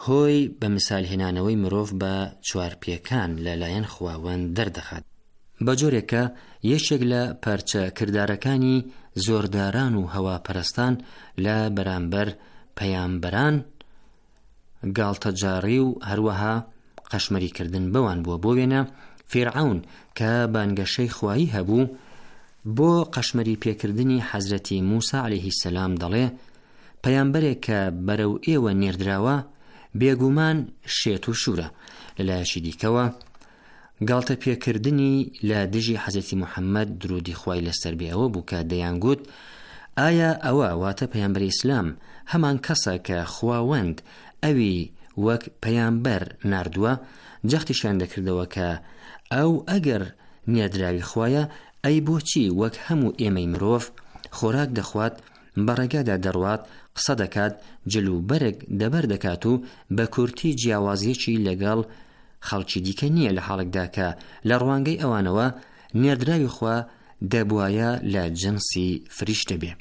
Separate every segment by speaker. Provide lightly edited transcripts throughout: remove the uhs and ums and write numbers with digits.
Speaker 1: هۆی بە مثالهێنانەوەی مرۆڤ بە چوارپێکان لەلایەن خواوەند دەردەخات. بە جۆرێکە یەکێک لە پارچە کردارەکانی زۆرداران و هەواپەرستان لە بەرامبەر پەیامبەران گاڵتەجاری و هەروەها قەشمەریکردن بەوان بووە. بۆ وێنە فیرعەون کە بانگەشەی خوایی هەبوو بۆ قەشمەری پێکردنی حەزرەتی موسا عەلەیهی سەلام دەڵێ پەیامبەرێک کە بەرەو ئێوە نێردراوە بێگومان شێت و شورە. لەلایەکی دیکەوە گاڵتە پێکردنی لە دژی حەزرەتی موحەممەد درودی خوای لەسەر بێ ئەوە بوو کە دەیانگوت ئایا ئەوە واتە پەیامبەری ئیسلام هەمان کەسە کە خواوەند ئەوی وەک پەیامبەر ناردووە؟ جەختیشیان دەکردەوە کە ئەو ئەگەر نێردراوی خوایە ئەی بۆچی وەک هەموو ئێمەی مرۆڤ خۆراک دەخوات، بەڕێگادا دەڕوات، قسە دەکات، جلوبەرگ دەبەر دەکات و بە کورتی جیاوازیەکی لەگەڵ خەڵکی دیکە نییە لە حاڵێکدا کە لە ڕوانگەی ئەوانەوە نێردراوی خوا دەبوایە لە جنسی فریشتە بێ.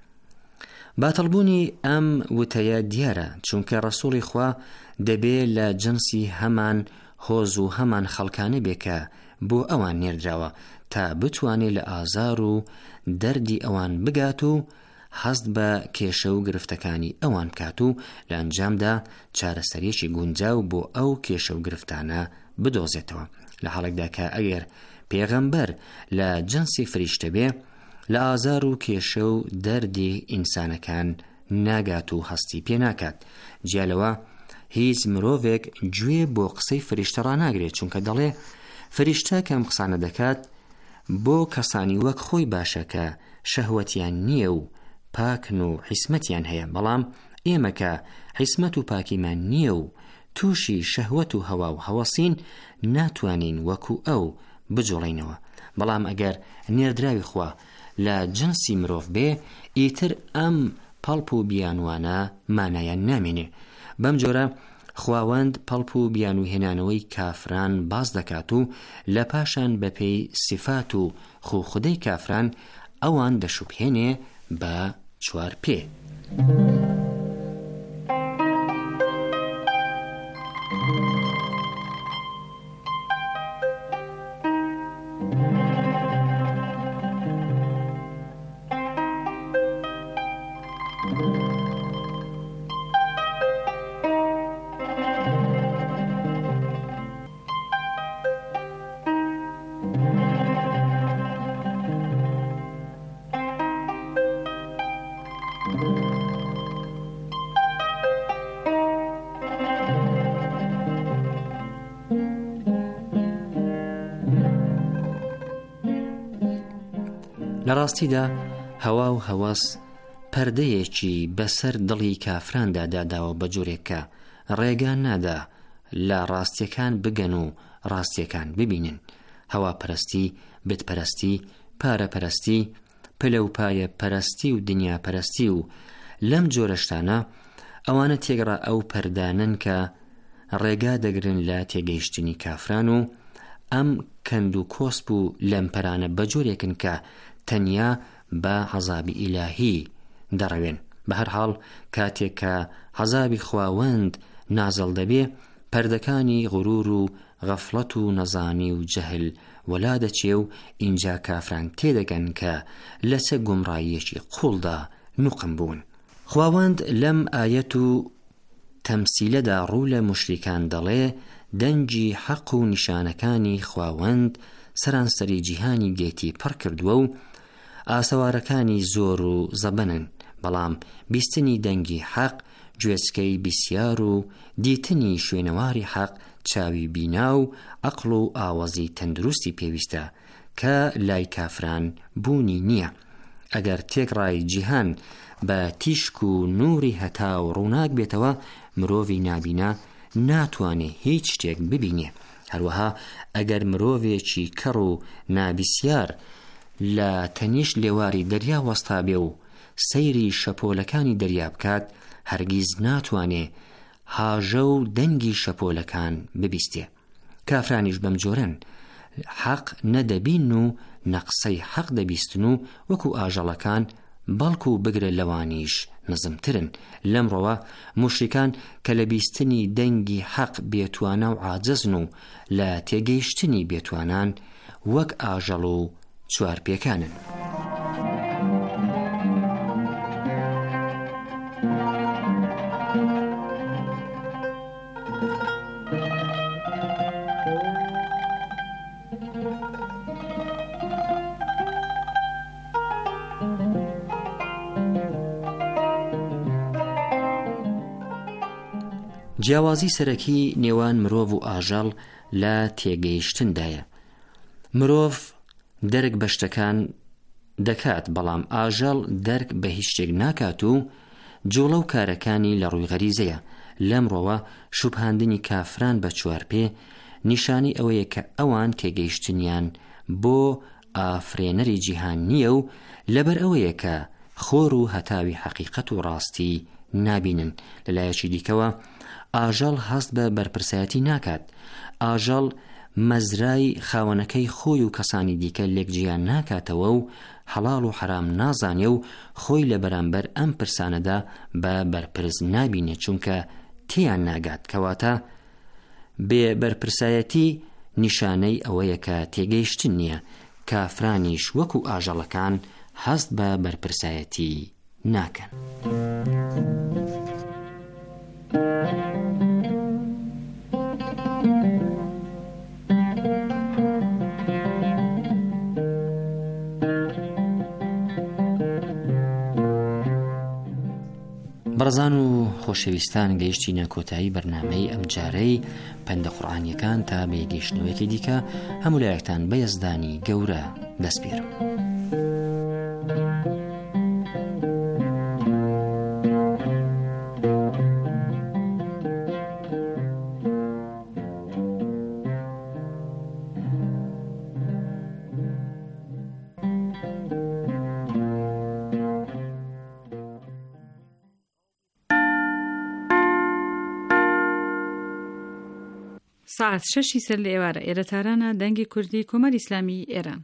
Speaker 1: باتەڵبوونی ئەم وتەیە دیارە، چونکە ڕەسوڵی خوا دەبێ لە جنسی هەمان هۆز و هەمان خەڵکانە بێ کە بۆ ئەوان نێردراوە تا بتوانێت لە ئازار و دەردی ئەوان بگات و حەست بە کێشە و گرفتەکانی ئەوان کات و لە ئەنجامدا چارەسەریەکی گونجاو بۆ ئەو کێشە و گرفتانە بدۆزێتەوە. لە حاڵێکدا کە ئەگەر پێغەمبەر لە جنسی فریشتە بێ لە ئازار و کێشە و دەردی ئینسانەکان ناگات و هەستی پێ ناکات. جیالەوە هیچ مرۆڤێک گوێ بۆ قسەی فریشتە ڕاناگرێت، چونکە دەڵێ فریشتە کەم قسانە دەکات بۆ کەسانی وەک خۆی باشە کە شەهوەتیان نییە و پاکن و حیسمەتیان هەیە، بەڵام ئێمە کە حیسمەت و پاکیمان نییە و تووشی شەهوەت و هەوا و هەوەسین ناتوانین وەکو ئەو بجوڵینەوە. بەڵام ئەگەر نێردراوی خوا لە جنسی مرۆڤ بێ ئیتر ئەم پەڵپ و بیانوانە مانایان نامێنێ. بەم جۆرە خواوەند پەڵپ و بیانوهێنانەوەی کافران باز دەکات و لە پاشان بەپێی سیفات و خوخودەی کافران ئەوان دەشوبهێنێ بە چوار پێ. لە ڕاستیدا هەوا و هەواس پەردەیەکی بەسەر دڵی کافراندا داداوە بە جۆرێکە ڕێگان نادا لە ڕاستیەکان بگەن و ڕاستیەکان ببینن. هەواپەرستی، بتپەرستی، پارەپەرستی، پلەوپایە پەرستی و دنیا پەرستی و لەم جۆرە شتانە ئەوانە تێگەڕا ئەو پەردانن کە ڕێگا دەگرن لە تێگەیشتنی کافران و ئەم کەند و کۆسپ و لەمپەرانە بە جۆرێکن کە تەنیا بە عەزابی ئیلاهی دەڕەوێن. بە هەر حاڵ کاتێک کە عەزابی خواوەند نازڵ دەبێ پەردەکانی غرور و غەفڵەت و نەزانی و جەهل وەلا دەچێ و ئینجا کافران تێدەگەن کە لە چه گومڕاییەکی قوڵدا نوقم بوون. خواوەند لەم ئایەت و تەمسیلەدا ڕوو لە مشریکان دەڵێ دەنگی حەق و نیشانەکانی خواوەند سەرانسەری جیهانی گێتی پڕ کردووە و ئاسەوارەکانی زۆر و زەبەنن، بەڵام بیستنی دەنگی حەق گوێچکەی بسیار و دیتنی شوێنەواری حەق چاوی بینا و عەقڵ و ئاوەزی تەندروستی پێویستە کە لای کافران بوونی نییە. ئەگەر تێکڕای جیهان بە تیشک و نووری هەتا و ڕووناک بێتەوە مرۆڤی نابینا ناتوانێت هیچ شتێک ببینێ. هەروەها ئەگەر مرۆڤێکی کەڕ و نابیسیار لە تەنیش لێواری دەریا وەستا بێ و سەیری شەپۆلەکانی دەریا بکات هەرگیز ناتوانێ هاژە و دەنگی شەپۆلەکان ببیستێ. کافرانیش بەم جۆرەن، حەق نەدەبین و نەقسەی حەق دەبیستن و وەکو ئاژەڵەکان بەڵکو بگرە لەوانیش نزمترن. لەمڕۆوە موشریکان کە لە بیستنی دەنگی حەق بێتوانە و عاجزن و لە تێگەیشتنی بێتوانان وەک ئاژەڵ و چوارپێکانن. جیاوازی سەرەکی نێوان مرۆڤ و ئاژەڵ لە تێگەیشتندایە. مرۆڤ دەرک بە شتەکان دەکات، بەڵام ئاژەڵ دەرک بە هیچ شتێک ناکات و جوڵە و کارەکانی لە ڕووی غەریزەیە. لەمڕۆوە شوبهاندنی کافران بە چوارپێ نیشانی ئەوەیە کە ئەوان تێگەیشتنیان بۆ ئافرێنەری جیهان نییە و لەبەر ئەوەیە کە خۆر و هەتاوی حەقیقەت و ڕاستی نابینن. لەلایەکی دیکەوە ئاژەڵ هەست بە بەرپرسایەتی ناکات. ئاژەڵ مەزرای خاوەنەکەی خۆی و کەسانی دیکە لێکجیان ناکاتەوە و حەڵاڵ و حرام نازانێ و خۆی لە بەرامبەر ئەم پرسانەدا بە بەرپرس نابینێت، چونکە تێیان ناگات. کەواتە بێ بەرپرسایەتی نیشانەی ئەوەیە کە تێگەیشتن نییە. کافرانیش وەکو ئاژەڵەکان هەست بە بەرپرسایەتی ناکەن. بەڕزان و خۆشەویستان، گەیشتینە کۆتایی بەرنامەی ئەم جارەی پەندە قورئانیەکان تا بێگەیشتنەوەیەکی دیکە هەموو لایەکتان بە یەزدانی گەورە دەستپێرم.
Speaker 2: ساعت 6 سەر لە ئێوارە ئێرە تارانە دەنگی کوردی کۆمەڵی ئیسلامی ئێران.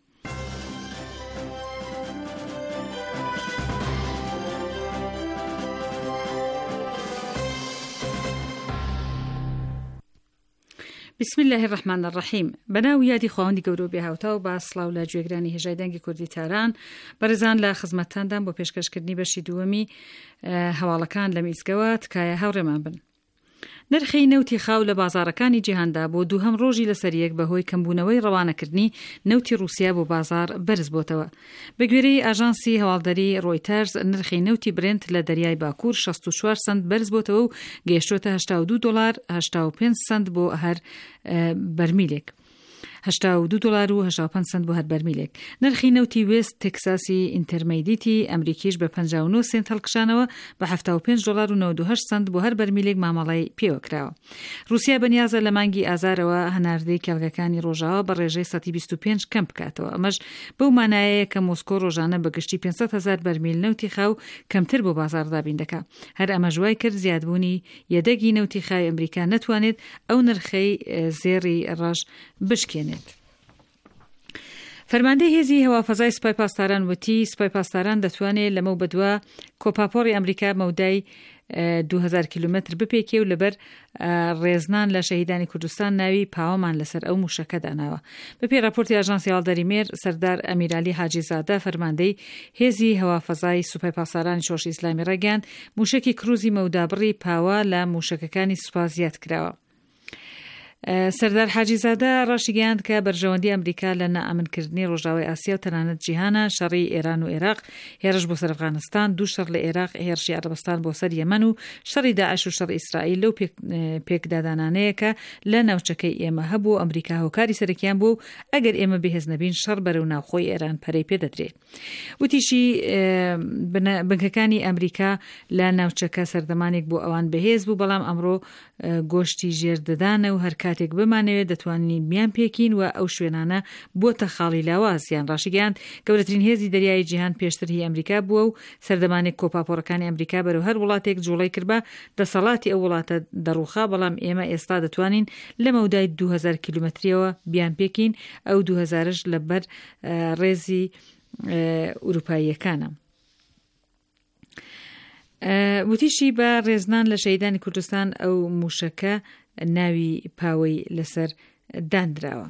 Speaker 2: بسم الله الرحمن الرحیم. بەناو یادی خواوەندی گەورە و بێهاوتا و با سڵاو لە گوێگرانی هێژای دەنگی کوردی تاران. بەڕێزان، لە خزمەتتاندان بۆ پێشکەشکردنی بەشی دووەمی هەواڵەکان لە میزگەوە تکایە هاوڕێمان بن. نرخی نەوتی خاو لە بازارەکانی جیهاندا بۆ دووهەم ڕۆژی لەسەریەک بەهۆی کەمبوونەوەی ڕەوانەکردنی نەوتی رووسیا بۆ بازار بەرز بۆتەوە. بە گوێرەی ئاژانسی هەواڵدەری ڕۆیتەرز، نرخی نەوتی برنت لە دەریای باکوور 64 سنت بەرز بۆتەوە و گەیشتۆتە 82 دلار 85 سنت بۆ هەر بەرمیلێک. 82 دلار و 85 سنت بۆ هەر بەرمیلێک. نرخی نەوتی وێست تێکساسی ئینتەرمەیدیتی ئەمریکیش بە 59 سنت هەڵکشانەوە بە 75 دلار و 98 سنت بۆ هەر بەرمیلێک مامەڵەی پێوە کراوە. رووسیا بەنیازە لە مانگی ئازارەوە هەناردەی کێڵگەکانی ڕۆژاوە بە ڕێژەی 125 کەم بکاتەوە. ئەمەش بەو مانایەیە کە مۆسکۆ ڕۆژانە بەگشتی 500,000 بەرمیل نەوتی خاو کەمتر بۆ بازاردا بیندەکە. هەر ئەمە ژوای کرد زیادبوونی یەدەگی نەوتی خای ئەمریکا نەتوانێت ئەو نرخەی زێڕی ڕەش بشکێنێت. فەرماندەی هێزی هەوافەزای سوپای پاسداران وتی سوپای پاسداران دەتوانێت لەمە بەدووە کۆپاپۆڕی ئەمریکا مەودای 2000 کیلومتر بپێکێ و لەبەر ڕێزنان لە شەهیدانی کوردستان ناوی پاوەمان لەسەر ئەو موشەکە داناوە. بەپێی راپۆرتی ئاژانسی هەواڵدەری مێر، سەردار ئەمیرالی حاجیزادە فەرماندەی هێزی هەوافەزای سوپای پاسدارانی شۆڕشی ئیسلامی ڕەگەیاند موشەکی کروزی مەودابڕی پاوە لە موشەکەکانی سوپا زیاد کراوە. سەردار حاجیزادە ڕاشی گەیاند کە بەرژەوەندی ئەمریکا لە نائەمنکردنی ڕۆژاوای ئاسیا و تەنانەت جیهانە، شەڕی ئێران و عێراق، هێرش بۆ سەر ئەفغانستان، دوو شەڕ لە عێراق، هێرشی عەرەبستان بۆ سەر یەمەن و شەڕی داعش و شەڕی ئیسرائیل لەو پێکدادانانەیە کە لە ناوچەکەی ئێمە هەبوو. ئەمریکا هۆکاری سەرەکیان بوو ئەگەر ئێمە بەهێز نەبین شەڕ بەرەو ناوخۆی ئێران پەرەی پێدەدرێت. وتیشی بنکەکانی ئەمریکا لە ناوچەکە سەردەمانێک بۆ ئەوان بەهێز بوو، بەڵام ئەمڕۆ گۆشتی ژێردەدانە و هەر کاتێک بمانەوێت دەتوانین بیان پێکین و ئەو شوێنانە بۆتە خاڵی لاوازیان. ڕاشیگەیاند گەورەترین هێزی دەریای جیهان پێشتر هی ئەمریکا بووە و سەردەمانێک کۆپاپۆڕەکانی ئەمریکا بەرەو هەر وڵاتێک جوڵەی کردبە دەسەڵاتی ئەو وڵاتە دەڕوخا، بەڵام ئێمە ئێستا دەتوانین لە مەودای 2000 کیلومتریەوە بیان پێکین. ئەو 2000ش لەبەر ڕێزی ئوروپاییەکانە. وتیشی بە ڕێزنان لە شەهیدانی کوردستان ئەو موشەکە ناوی پاوەی لەسەر دانراوە.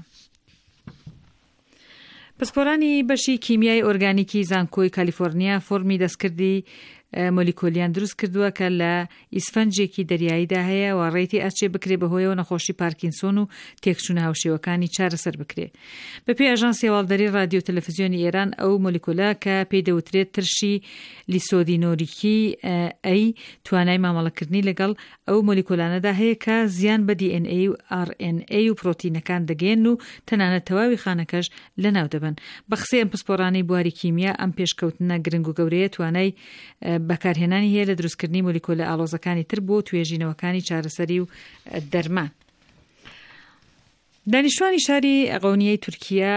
Speaker 2: پسپۆرانی بەشی کیمیای ئۆرگانیکی زانکۆی کالیفۆرنیا فۆرمی دەستکردی مۆلیکۆلیان دروست کردووە کە لە ئیسفەنجێکی دەریاییدا هەیە و ڕێتی ئاچێ بکرێ بەهۆیەوە نەخۆشی پارکینسۆن و تێکچوونە هاوشێوەکانی چارەسەر بکرێ. بەپێی ئاژانسی هەواڵدەری رادیۆ تەلەڤیزیۆنی ئێران ئەو مۆلیکۆلە کە پێی دەوترێت ترشی لیسۆدینۆریکی ئەی توانای مامەڵەکردنی لەگەڵ ئەو مۆلیکۆلانەدا هەیە کە زیان بە DNA و RNA و پرۆتینەکان دەگەێن و تەنانەت تەواوی خانەکەش لەناو دەبن. بە قسەی ئەم پسپۆرانەی بواری کیمیا ئەم پێشکەوتنە گرنگ و گەورەیە توانای بەکارهێنانی هەیە لە دروستکردنی مۆلیکۆلە ئاڵۆزەکانی تر بۆ توێژینەوەکانی چارەسەری و دەرمان. دانیشتوانی شاری قەونیەی تورکیا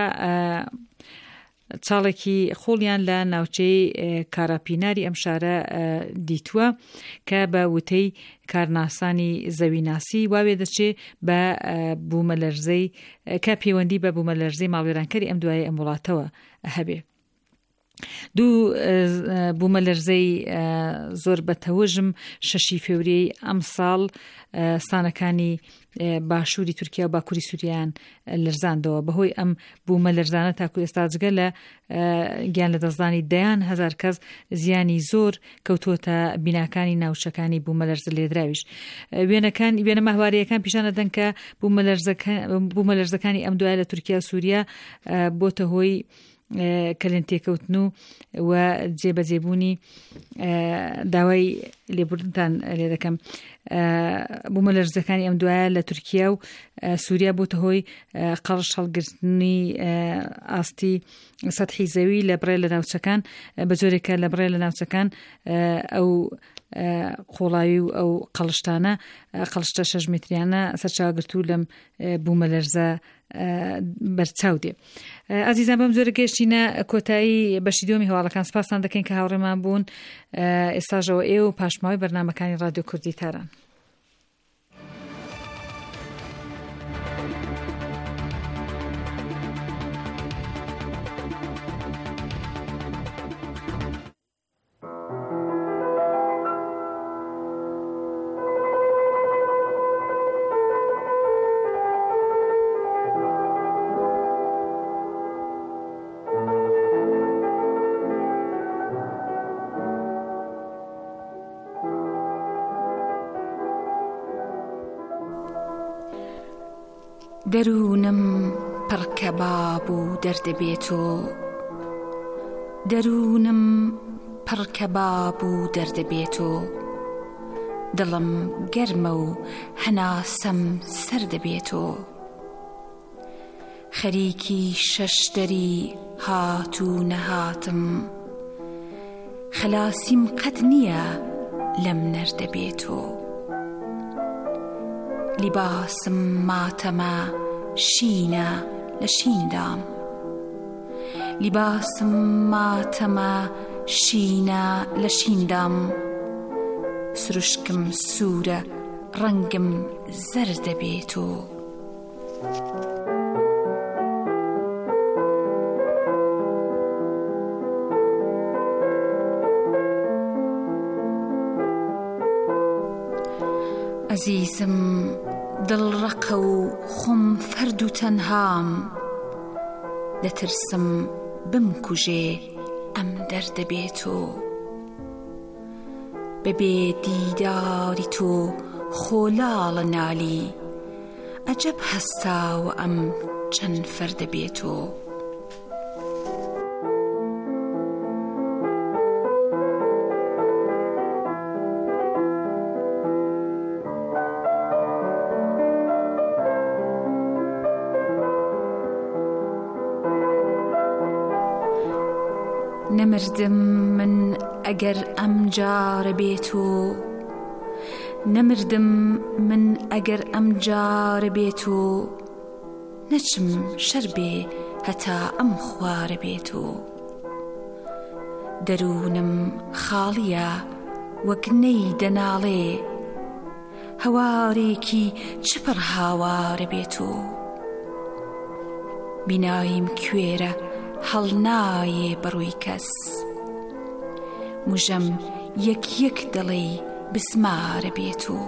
Speaker 2: چاڵێکی خۆڵیان لە ناوچەی کاراپیناری ئەم شارە دیتووە کە بە وتەی کارناسانی زەویناسی واوێ دەچێ بە بوومەلەرزەی کە پەیوەندی بە بوومەلەرزەی ماڵوێرانکەری ئەم دوایە ئەم وڵاتەوە هەبێ. دوو بوومەلەرزەی زۆر بەتەوژم 6 فێوریەی ئەم ساڵ ستانەکانی باشووری تورکیا و باکووری سووریان لەرزاندەوە. بەهۆی ئەم بوومەلەرزانە تاکو ئێستا جگە لە گیان لە دەستدانی دەیان هەزار کەس زیانی زۆر کەوتوتە بیناکانی ناوچەکانی بوومەلەرز لێدراویش. وێنە ماهوارەکان پیشانە دەن کە بوومەلەرزەکانی ئەم دوایە لە تورکیا و سووریا بۆتە هۆی کەلێن تێکەوتن و جێبەجێبوونی داوای لێبوردنتان لێ دەکەم. بوومەلەرزەکانی ئەم دوایە لە تورکیا و سووریا بۆتە هۆی قەڵش هەڵگرتنی ئاستی سەتحی زەوی لە بڕێ لە ناوچەکان بە جۆرێکە لە بڕێ لە ناوچەکان ئەو قۆڵاوی و ئەو قەڵشتە 6 متریانە سەرچاوگرتو لەم بوومەلەرزە بەرچاو دێ. ئازیزان بەم زۆرە گەشتینە کۆتایی بەشی دووەمی هەواڵەکان سپاسان دەکەین کە هاوڕێمان بوون. ئێستاژەوە ئێوە و پاشماوەی بەرنامەکانی رادیۆ کوردی تاران.
Speaker 3: دەروونم پڕکەباب و دەردەبێت و دەروونم پڕکەباب و دەردەبێت و دڵم گەرمە و هەناسەم سەر دەبێت و خەریکی شەشدەری هات و نەهاتم خەلاسیم قەت نییە لەم نەردەبێت و لیباسم ماتەمە شینە لە شیندام لیباسم ماتەمە شینە لە شیندام سروشکم سوورە ڕەنگم زەرد دەبێت و عزیزم دڵڕەقە و خۆم فەرد و تەنهام دەترسم بمکوژێ ئەم دەردەبێت و بەبێ دیداری تۆ خۆلاڵە نالی ئەجەب هەستاوە ئەم چەند فەردەبێت و نەمردم من ئەگەر ئەم جارە بێت و نەمردم من ئەگەر ئەم جارە بێت و نەچم شەر بێ هەتا ئەم خوارە بێت و دەروونم خاڵیە وەک نەی دەناڵێ هەوارێکی چپڕ هاوارە بێت و بینایم کوێرە هەڵ نایێ بەڕووی کەس موژەم یەک یەک دڵی بسمارە بێت و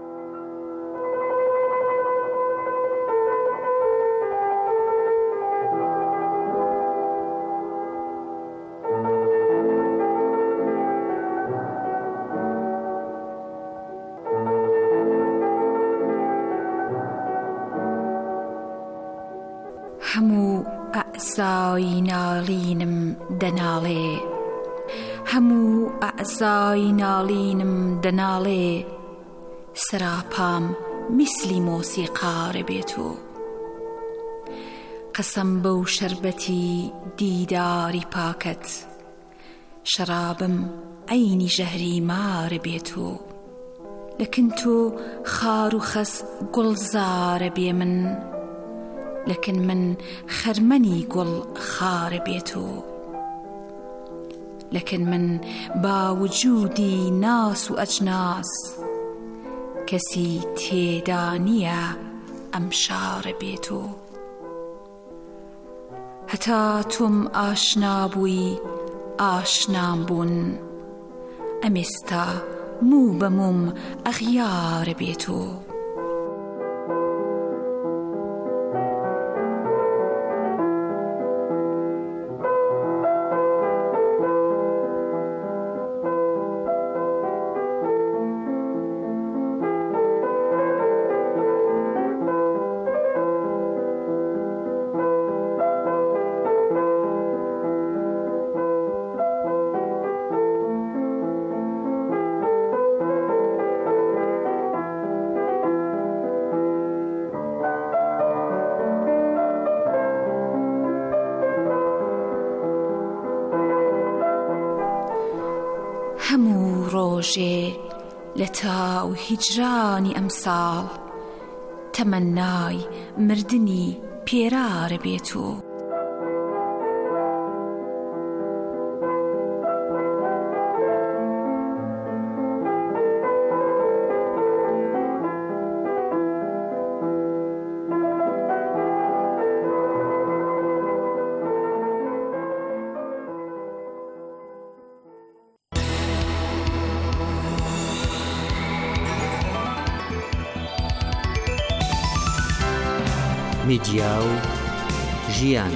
Speaker 3: هەموو ئەعزای ناڵینم دەناڵێ هەموو ئەعزای ناڵینم دەناڵێ سراپام میسلی مۆسیقارە بێت و قەسەم بەو شەربەتی دیداری پاکەت شەرابم عەینی ژەهری مارە بێت و لەکن تۆ خار و خەس گوڵزارە بێ من لكن من خرمني قل خار بيتو لكن من باوجودي ناس وأجناس كسي تيدانية أمشار بيتو هتا تم آشنا بوي آشنام بون أمستا مو بموم أغيار بيتو هەموو ڕۆژێ لە تاو هیجرانی ئەمساڵ تەمەنای مردنی پێرارە بێت و
Speaker 1: میدیا و ژیان.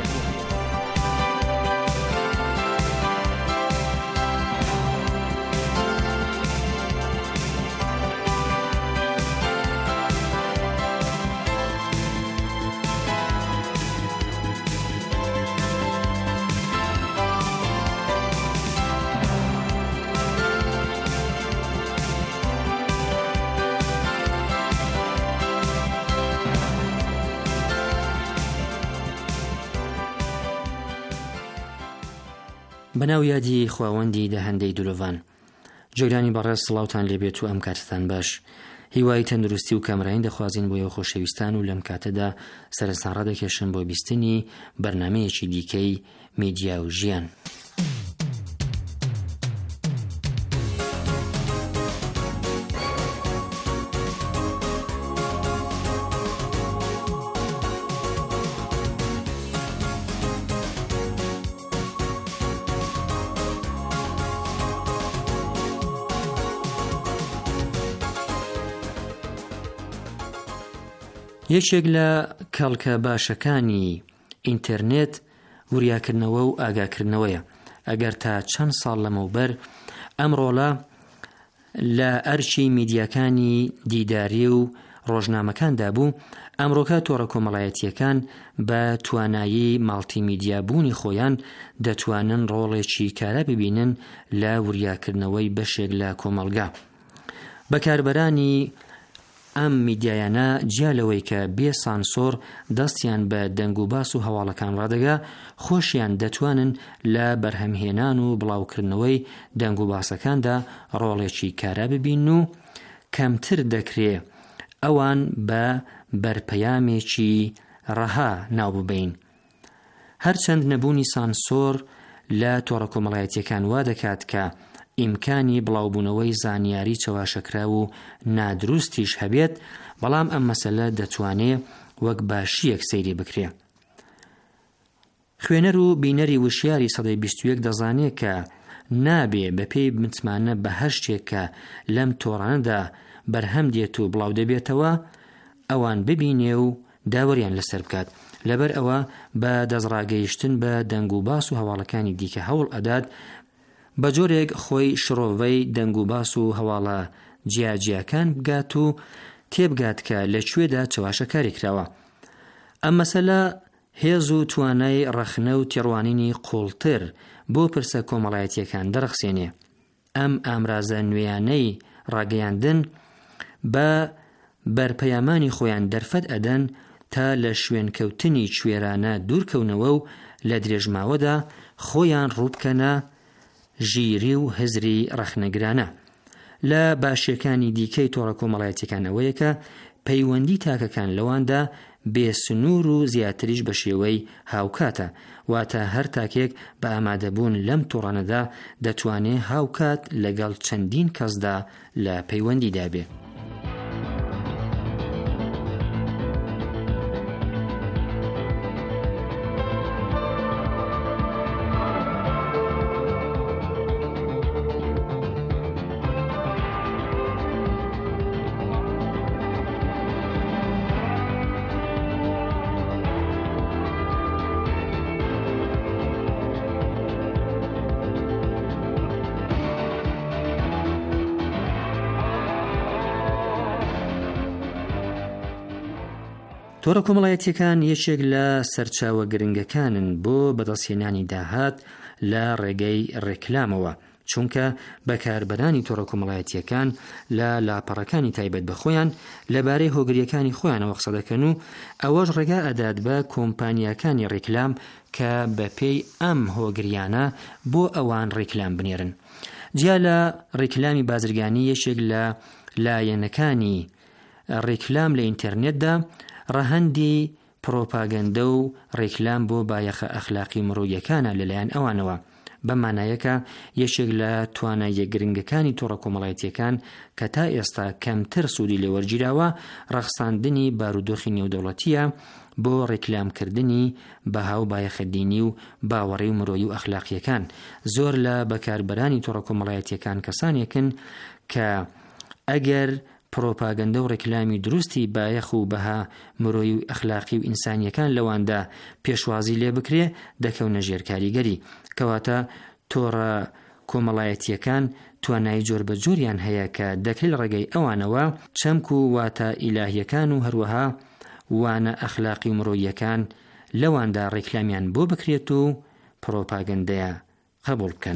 Speaker 1: بەناو یادی خواوەندی دەهەندەی دولۆڤان. جۆیلانی بەڕێز سڵاوتان لێبێت و ئەم کاتتان باش. هیوای تەندروستی و کامڕایین دەخوازین بۆ ئێوە خۆشەویستان و لەم کاتەدا سەرنجڕا دەکێشن بۆ بیستنی بەرنامەیەکی دیکەی میدیا و ژیان. یەکێک لە کەڵکە باشەکانی ئینتەرنێت وریاکردنەوە و ئاگاکردنەوەیە. ئەگەر تا چەند ساڵ لەمەوبەر ئەم ڕۆڵە لە ئەرچی میدیاکانی دیداری و ڕۆژنامەکاندا بوو، ئەمڕۆکە تۆڕە کۆمەڵایەتیەکان بە توانایی ماڵتیمیدیا بوونی خۆیان دەتوانن ڕۆڵێکی کارا ببینن لە وریاکردنەوەی بەشێک لە کۆمەڵگا. بەکاربەرانی ئەم میدیایانە جیالەوەی کە بێ سانسۆر دەستیان بە دەنگ و باس و هەواڵەکان ڕادەگا، خۆشیان دەتوانن لە بەرهەمهێنان و بڵاوکردنەوەی دەنگ و باسەکاندا ڕۆڵێکی کارا ببین و کەمتر دەکرێ ئەوان بە بەرپەیامێکی ڕەها ناو ببین. هەرچەند نەبوونی سانسۆر لە تۆڕە کۆمەڵایەتیەکان وا دەکات کە ئیمکانی بڵاوبوونەوەی زانیاری چەواشەکرا و نادروستیش هەبێت، بەڵام ئەم مەسەلە دەتوانێت وەک باشیەک سەیری بکرێ. خوێنەر و بینەری وشیاری سەدەی 21 دەزانێت کە نابێ بەپێی متمانە بە هەر شتێک کە لەم تۆڕانەدا بەرهەم دێت و بڵاو دەبێتەوە ئەوان ببینێ و داوەریان لەسەر بکات. لەبەر ئەوە بە دەستڕاگەیشتن بە دەنگ و باس و هەواڵەکانی دیکە هەوڵ ئەدات بە جۆرێک خۆی شڕۆڤەی دەنگ و باس و هەواڵە جیاجیاکان بگات و تێبگات کە لەکوێدا چەواشەکاری کراوە. ئەم مەسەلە هێز و توانای ڕەخنە و تێڕوانینی قوڵتر بۆ پرسە کۆمەڵایەتیەکان دەرەخسێنێ. ئەم ئامرازە نوێیانەی ڕاگەیاندن بە بەرپەیامانی خۆیان دەرفەت ئەدەن تا لە شوێنکەوتنی کوێرانە دوورکەونەوە و لە درێژماوەدا خۆیان ڕووبکەنە ژیری و هزری ڕەخنەگرانە. لە باشیەکانی دیکەی تۆڕە کۆمەڵایەتیەکان ئەوەیە کە پەیوەندی تاکەکان لەواندا بێسنوور و زیاتریش بە شێوەی هاوکاتە، واتە هەر تاکێک بە ئامادەبوون لەم تۆڕانەدا دەتوانێت هاوکات لەگەڵ چەندین کەسدا لە پەیوەندیدا بێ. تۆڕە کۆمەڵایەتیەکان یەکێک لە سەرچاوە گرنگەکانن بۆ بەدەستهێنانی داهات لە ڕێگەی ڕێکلامەوە، چونکە بەکاربەرانی تۆڕە کۆمەڵایەتیەکان لە لاپەڕەکانی تایبەت بەخۆیان لەبارەی هۆگریەکانی خۆیانەوە قسە دەکەن و ئەوەش ڕێگا ئەدات بە کۆمپانیاکانی ڕێکلام کە بەپێی ئەم هۆگریانە بۆ ئەوان ڕێکلام بنێرن. جیا لە ڕێکلامی بازرگانی یەکێک لە لایەنەکانی ڕێکلام لە ئینتەرنێتدا ڕەهەندی پرۆپاگەندە و ڕێکلام بۆ بایەخە ئەخلاقی مرۆییەکانە لەلایەن ئەوانەوە. بەمانایەکە یەکێک لە تواناییە گرنگەکانی تۆڕە کۆمەڵایەتیەکان کە تا ئێستا کەمتر سوودی لێوەرگیراوە ڕەخساندنی بارودۆخی نێودەوڵەتیە بۆ ڕێکلامکردنی بەها و بایەخە دینی و باوەڕی و مرۆیی و ئەخلاقیەکان. زۆر لە بەکاربەرانی تۆڕە کۆمەڵایەتیەکان کەسانێکن کە ئەگەر پرۆپاگەندە و ڕێکلامی دروستی بایەخ و بەها مرۆیی و ئەخلاقی و ئینسانیەکان لەواندا پێشوازی لێ بکرێ دەکەونە ژێرکاریگەری، کەواتە تۆڕە کۆمەڵایەتیەکان توانایی جۆر بە جۆریان هەیە کە دەکرێت ڕێگەی ئەوانەوە چەمک و واتە ئیلاهیەکان و هەروەها وانە ئەخلاقی و مرۆییەکان لەواندا ڕێکلامیان بۆ بکرێت و پرۆپاگەندەیە قبول بکەن.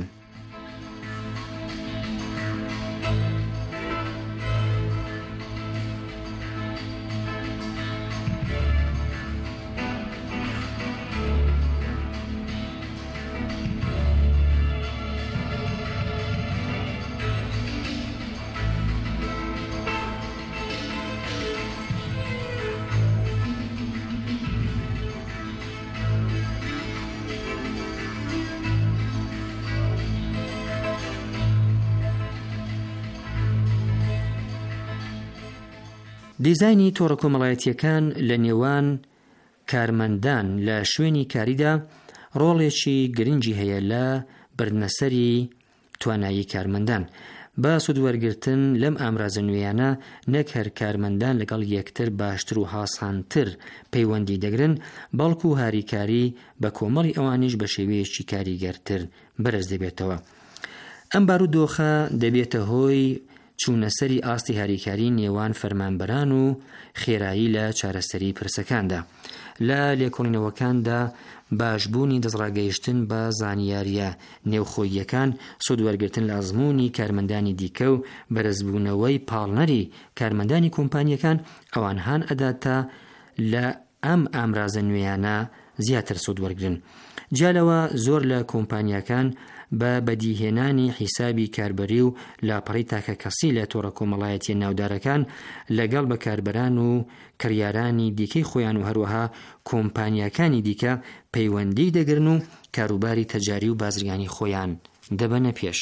Speaker 1: دیزاینی تۆڕە کۆمەڵایەتیەکان لە نێوان کارمەندان لە شوێنی کاریدا ڕۆڵێکی گرنگی هەیە لە بردنەسەری توانایی کارمەندان. بە سوودوەرگرتن لەم ئامرازە نوێیانە نەک هەر کارمەندان لەگەڵ یەکتر باشتر و هاسانتر پەیوەندی دەگرن، بەڵکو و هاریکاری بە کۆمەڵی ئەوانیش بە شێوەیەکی کاریگەرتر بەرز دەبێتەوە. ئەم بارودۆخە دەبێتە هۆی چوونەسەری ئاستی هاریکاری نێوان فەرمانبەران و خێرایی لە چارەسەری پرسەکاندا. لە لێکۆڵینەوەکاندا باشبوونی دەستڕاگەیشتن بە زانیاریە نێوخۆییەکان، سوودوەرگرتن لە ئەزموونی کارمەندانی دیکە و بەرزبوونەوەی پاڵنەری کارمەندانی کۆمپانیەکان ئەوان هان ئەداتە لە ئەم ئامرازە نوێیانە زیاتر سوودوەرگرن. جالەوە زۆر لە کۆمپانیەکان بە بەدیهێنانی حیسابی کاربەری و لاپەڕی تاکە کەسی لە تۆڕە کۆمەڵایەتیە ناودارەکان لەگەڵ بەکاربەران و کڕیارانی دیکەی خۆیان و هەروەها کۆمپانیەکانی دیکە پەیوەندی دەگرن و کاروباری تەجاری و بازرگانی خۆیان دەبەنە پێش.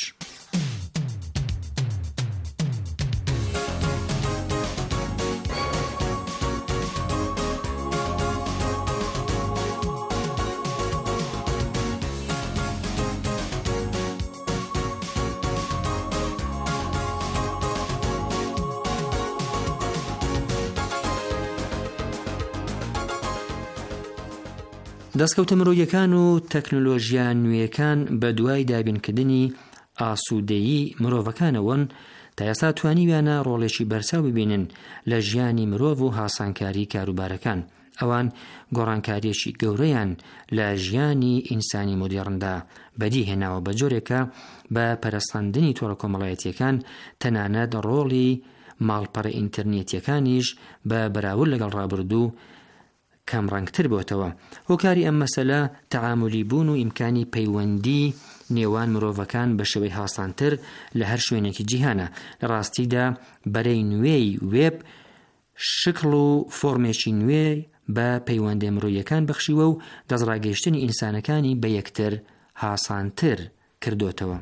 Speaker 1: دەستکەوتە مرۆییەکان و تەکنۆلۆژیا نوێیەکان بە دوای دابینکردنی ئاسوودەیی مرۆڤەکانەوەن تا ئێستا توانیویانە ڕۆڵێکی بەرچاو ببینن لە ژیانی مرۆڤ و هاسانکاری کاروبارەکان. ئەوان گۆڕانکاریەکی گەورەیان لە ژیانی ئینسانی مۆدێڕندا بەدی هێناوە بە جۆرێکە بە پەرستاندنی تۆڕە کۆمەڵایەتیەکان تەنانەت ڕۆڵی ماڵپەڕە ئینتەرنێتیەکانیش بە بەراورد لەگەڵ ڕابردوو کەم ڕەنگتر بۆتەوە. هۆکاری ئەم مەسەلە تەعاملی بوون و ئیمکانی پەیوەندی نێوان مرۆڤەکان بە شێوەی هاسانتر لە هەر شوێنێکی جیهانە. لە ڕاستیدا بەرەی نوێی وێب شکڵ و فۆرمێکی نوێ بە پەیوەندی مرۆییەکان بەخشیوە و دەستڕاگەیشتنی ئینسانەکانی بە یەکتر هاسانتر کردوتەوە.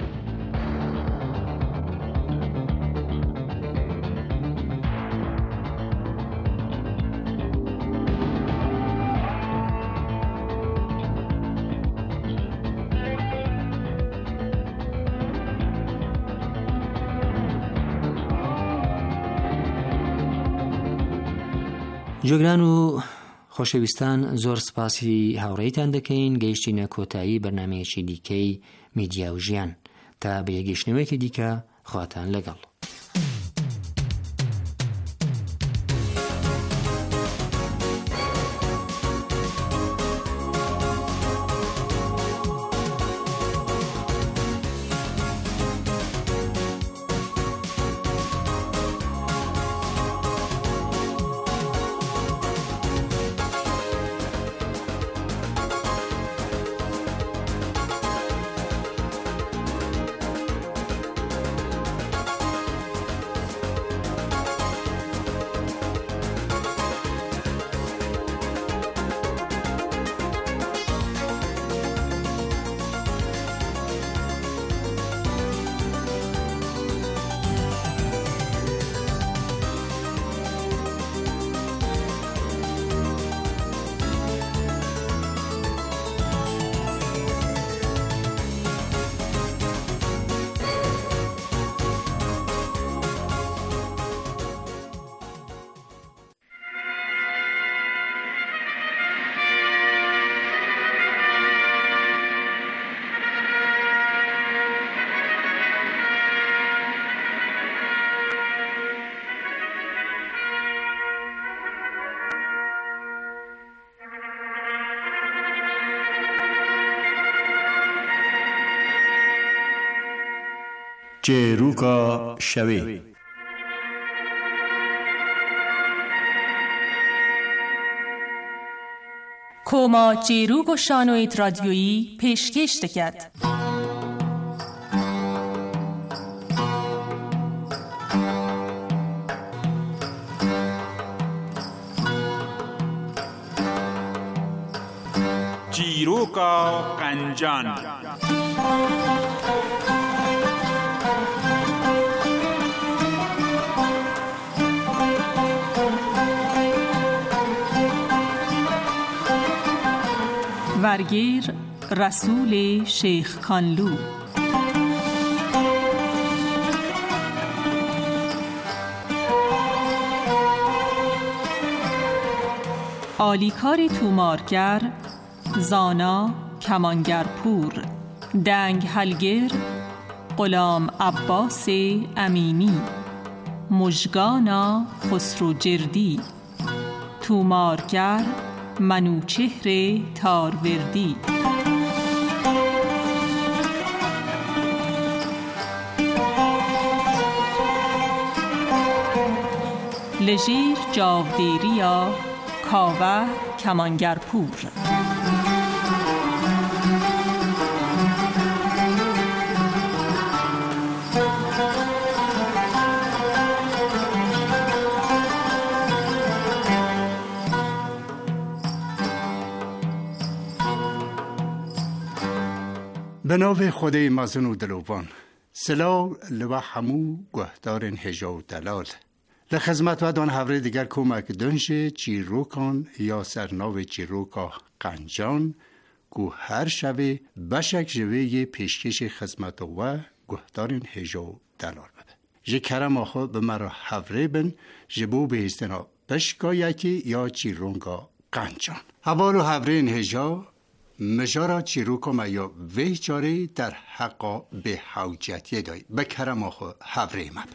Speaker 1: جۆگران و خۆشەویستان، زۆر سپاسی هاوڕێیتان دەکەین. گەیشتینە کۆتایی بەرنامەیەکی دیکەی میدیا و ژیان. تا بە یەکگەشتنەوەیەکی دیکە خواتان لەگەڵ.
Speaker 4: چیروکا شوی
Speaker 5: کوما چیروک و شانویت رادیویی پیشکش دکد.
Speaker 6: چیروکا قنجان
Speaker 5: ورگیر رسول شیخ کانلو. آلیکار تومارگر، زانا کمانگرپور، دنگ هلگر غلام عباس امینی، مژگانا خسرو جردی، تومارگر منوچهر تاروردی. لژیر جاودیریا کاوه کمانگرپور.
Speaker 4: به نام خدای مزن و دلوبان. سلام لوا همو گهدارن هجا و دلال. لخدمت و دان هفته دیگر کمک دنشه چیروکان یا سرناو چیروکا قنجان گو هر شبه بشک جوه پیشکش خدمت و گهدارن هجا و دلال بده. جه کرم آخو به مرا هفته بن جبو به استنا بشکا یکی یا چیرونگا قنجان هوالو هبرین هجا مجارا چیروکم یا وی جاری در حقا به حوجتیه دای بکرم آخو هبری مب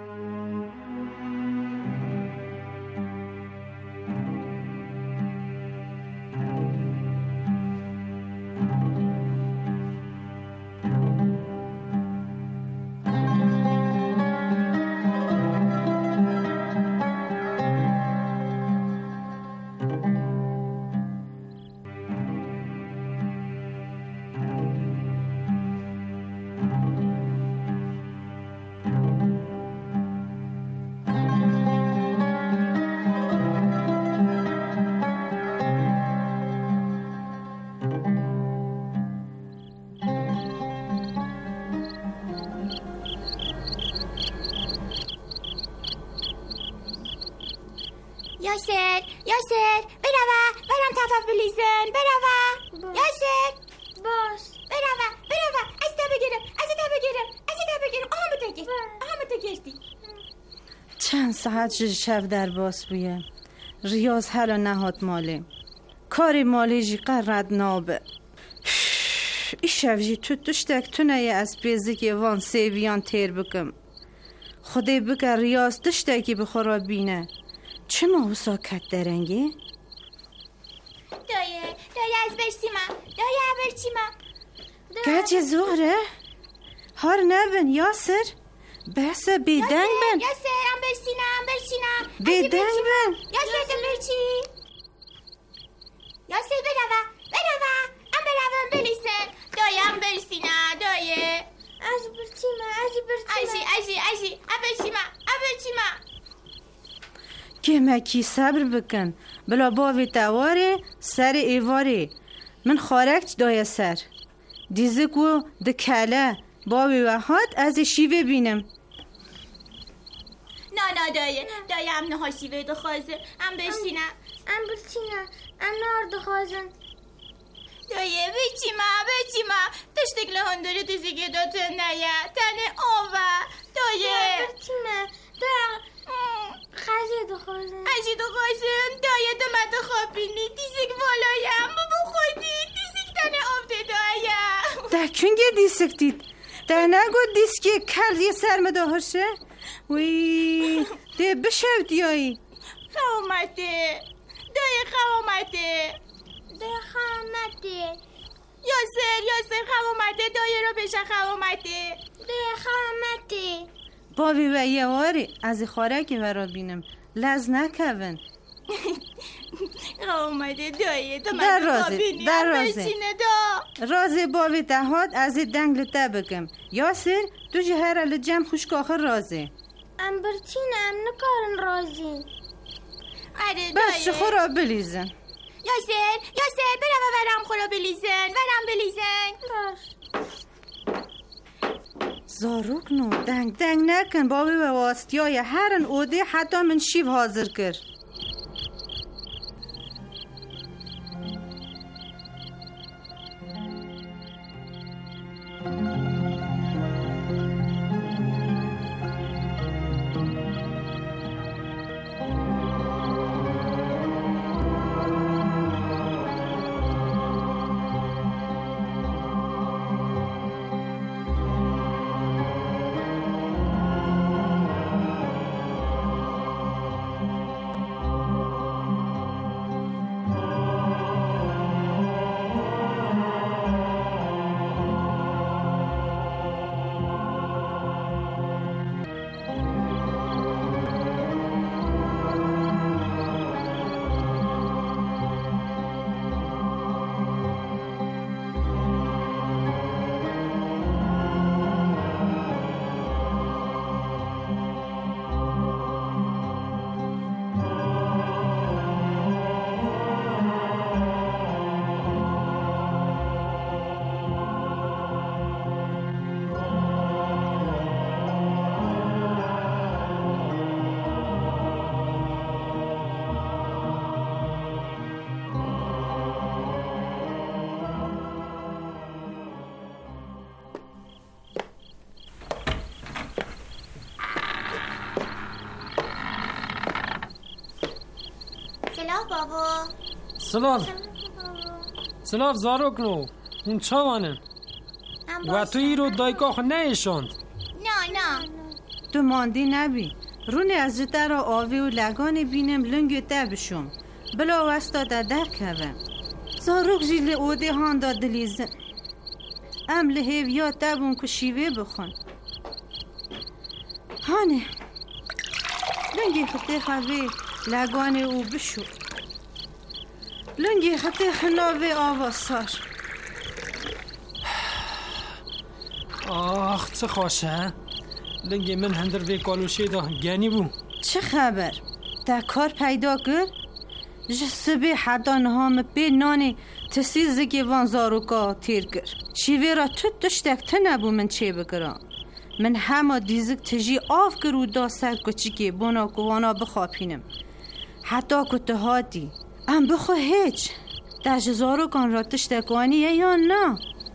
Speaker 7: یاسر برم تفاف بلیزن یاسر باش برم از تا بگیرم آمو گشتی
Speaker 8: چند ساعت شب در باس بویم ریاض حالا نهات ماله کاری مالی جی قرد نابه ای شب جی تو تشتک تو نیه از بیزی وان سیویان تیر بکم خودی بگر ریاض تشتکی بخورا بینه چه موسا کت درنگی؟
Speaker 7: دایه از برچیما
Speaker 8: گجه زهره هار نبن یاسر بس بیدنگ بن
Speaker 7: یاسر ام برچینا
Speaker 8: بیدنگ بن
Speaker 7: یاسر دم برچی یاسر بروا ام بروا بلیسن دایه ام برچینا دایه از برچیما برچیما
Speaker 8: که مکی صبر بکن بلا باوی تواره سر ایواره من خارکت دایه سر دیزگو دکاله باوی وحاد از شیوه بینم
Speaker 7: نه دایه ام نها شیوه دخوازه ام برچینا ام نار دخوازن دایه بچیما تشتک لهنداری دیزگی دوتن نیا تنه آوه دایه خزی دخوازم دایه دمت خوابینی دیزک والایم بخودی دیزک تنه آفته دایه
Speaker 8: دکونگه دیسک دید در نگو دیسکی کلی سرمده هرشه وی ده بشو دیایی
Speaker 7: خوامته یاسر خوامته دایه رو بشه خوامته
Speaker 8: باوی و یه واری از خارکی ورا بینم لز نکون
Speaker 7: اومده دایه تو
Speaker 8: در رازه باوی دهات از دنگل بگم یاسر تو جهر لجم خوشک آخر رازه
Speaker 7: ام برچینم نکارن رازی
Speaker 8: بس چه خورا بلیزن
Speaker 7: یاسر برم خورا بلیزن باش
Speaker 8: زاروک نو دنگ نکن باوی و واستیای هرن اوده حتی من شیو حاضر کر
Speaker 7: بابا
Speaker 9: سلاف زاروکنو اون چاوانن و تو ای رو دایکاخ نیشاند.
Speaker 7: نه
Speaker 8: تو ماندی نبی رونی از جتا را آوی و لگانی بینم لنگی تبشم بلا وستا در کبم زاروک جیل اوده هان دا دلیزن ام لحیویا تبون که شیوه بخون هانه لنگی خطه خواه لگانی او بشو لنگی خطه خناوه آواسار.
Speaker 9: آخ چه خوشه لنگی من هندر وی کالوشه دا گنی بو.
Speaker 8: چه خبر؟ در کار پیدا کرد؟ جسبه حدا نهام بی نانی تسیزگی وان زاروکا تیر کرد شیوه را تو دشتک تنبو من چه بگرم من همه دیزک تجی آف کرو دا سر کچیکی بونا کوانا بخوابینم حتی کتهاتی ام بخو هیچ در زاروکان را تشتکوانیه یا نه؟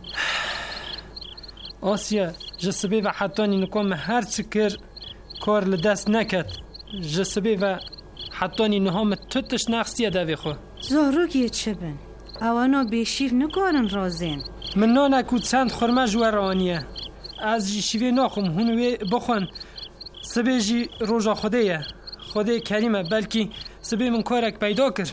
Speaker 9: آسیا جسبه و حتی نکام هر چی کر کار لدست نکد جسبه و حتی نهام توتش نقصیه دوی خو
Speaker 8: زاروگیه چه بن؟ اوانا بیشیف نکارن رازین
Speaker 9: من نانکو چند خورمه جوه روانیه از جی شیوه ناخم هنوی بخون سبه جی روژا خوده کریمه بلکی سبه من کارک پیدا کر.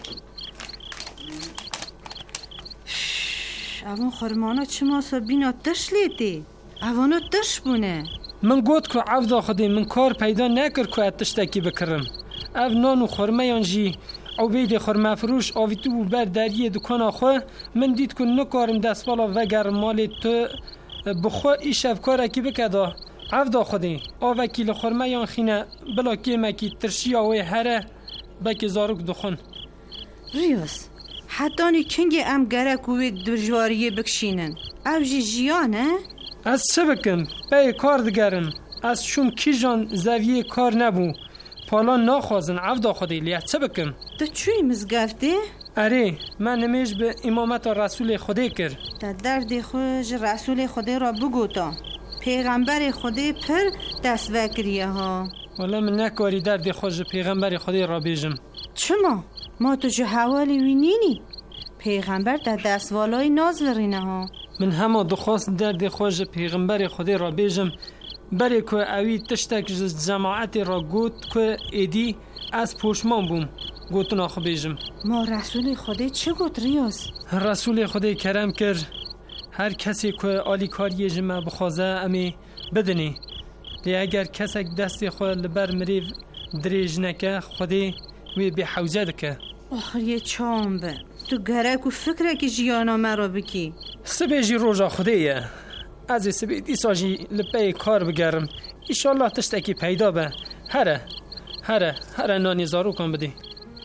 Speaker 8: اوان خورمانا چه ماسا بینا تش لیتی اوانا تش بونه
Speaker 9: من گوت که عوضا خوده من کار پیدا نکر که اتشتکی بکرم او نانو خورمه یانجی او بید خورمه فروش آویتو بر دریه دکان آخوه من دید که نکارم دستفالا وگر مال تو بخوا ای شفکاره کی بکدا عوضا خوده آو وکیل خورمه یان خینه بلا که مکی ترشی آوی هره بکی زاروک دخون.
Speaker 8: ریاض حدانی کنگی ام گره کوی دجواریه بکشینن او جی جیانه؟
Speaker 9: از چه بکم؟ بای کار دگرم از شون کی جان زویه کار نبو پالا ناخوازن عوضا خوده لیه چه بکم؟
Speaker 8: تو چوی مزگفته؟
Speaker 9: اره من نمیش به امامت رسول خوده کر
Speaker 8: تا درد خوش رسول خوده را بگوتا پیغمبر خوده پر دست وکریه ها
Speaker 9: والا من نکاری درد خوش پیغمبر خوده را بیجم.
Speaker 8: چما؟ ما تو جو حوالی وینینی پیغمبر در دستوالای ناز ورینه ها
Speaker 9: من همه دخواست درد خوش پیغمبر خوده را بیجم بری که اوی تشتک جماعت را گوت که ایدی از پوشمان بوم گوتنا خو بیجم.
Speaker 8: ما رسول خوده چه گوت ریاض؟
Speaker 9: رسول خوده کرم کر هر کسی که آلی کاری جمع بخوازه امی بدنی لی اگر کسک دستی خود لبر مریو دریج نکه خوده وی بی حوزه دکه.
Speaker 8: آخر یه چام به تو گرک و فکره که جیانا مرا بکی
Speaker 9: سبه جی روژا خوده یه از سبه دیسا جی لپه کار بگرم ایشالله تشتکی پیدا به هره نانی زارو کن بده.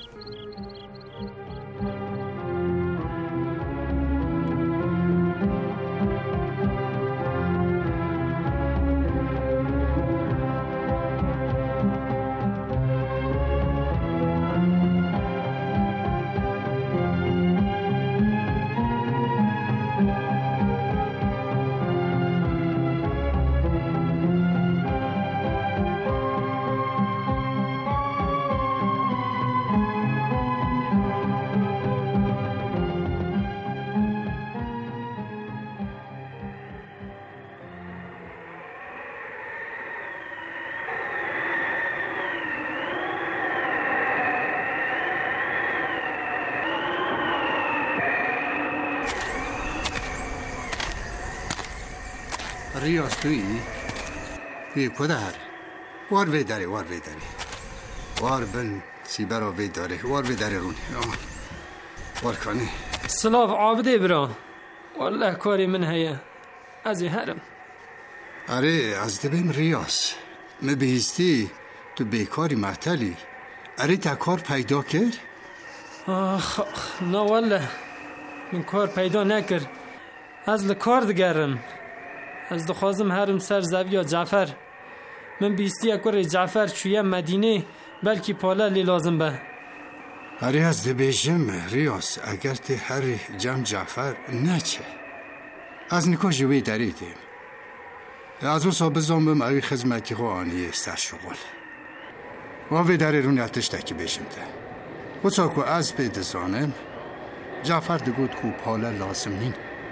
Speaker 4: ریاض توی کده هر وار وی داری وار بن سیبرا وی داره وار وی داری رونی وار کنی
Speaker 9: سلاف عابده برا والله کاری من هیا ازی هرم.
Speaker 4: اره از دبیم ریاض مبیستی تو بیکاری محتلی اره تا کار پیدا کرد؟
Speaker 9: آخ نه والله من کار پیدا نکر از لکار دگرم از دخوازم هرم سر زویا جعفر من بیستی اکور جعفر چویه مدینه بلکی پالا لی لازم به.
Speaker 4: اره از دبیجم ریاض اگر تی هر جم جعفر نچه از نکا جوی داریدیم از اون صاحب زنبم اوی خدمتی خو آنیه سر شغل واوی داری رونی اتش تکی بیشم ده و ساکو از بید زانم جعفر دگود کو پاله لازم نین.